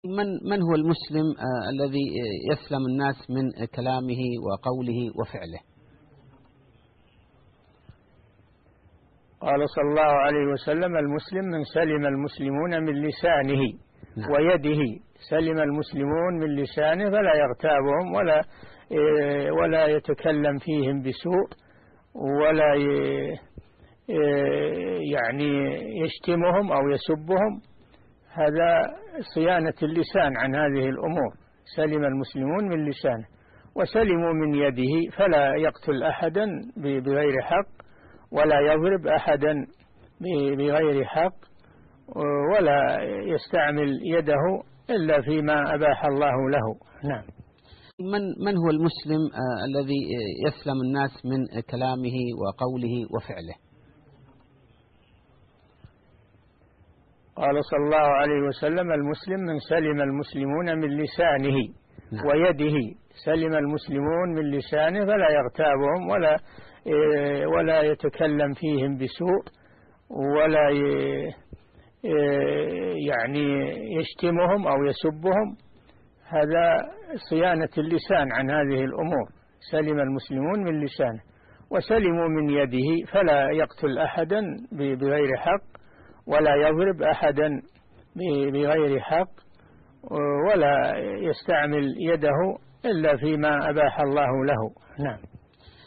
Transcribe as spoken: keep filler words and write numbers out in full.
من من هو المسلم آه الذي يسلم الناس من كلامه وقوله وفعله؟ قال صلى الله عليه وسلم: المسلم من سلم المسلمون من لسانه نعم. ويده. سلم المسلمون من لسانه فلا يغتابهم ولا ولا يتكلم فيهم بسوء ولا يعني يشتمهم أو يسبهم. هذا صيانة اللسان عن هذه الأمور. سلم المسلمون من لسانه وسلموا من يده، فلا يقتل أحدا بغير حق ولا يضرب أحدا بغير حق ولا يستعمل يده إلا فيما أباح الله له. نعم. من من هو المسلم آه الذي يسلم الناس من كلامه وقوله وفعله؟ قال صلى الله عليه وسلم: المسلم من سلم المسلمون من لسانه نعم. ويده. سلم المسلمون من لسانه فلا يغتابهم ولا ولا يتكلم فيهم بسوء ولا يعني يشتمهم أو يسبهم. هذا صيانة اللسان عن هذه الأمور. سلم المسلمون من لسانه وسلموا من يده، فلا يقتل أحدا بغير حق ولا يضرب أحدا بغير حق ولا يستعمل يده إلا فيما أباح الله له. نعم.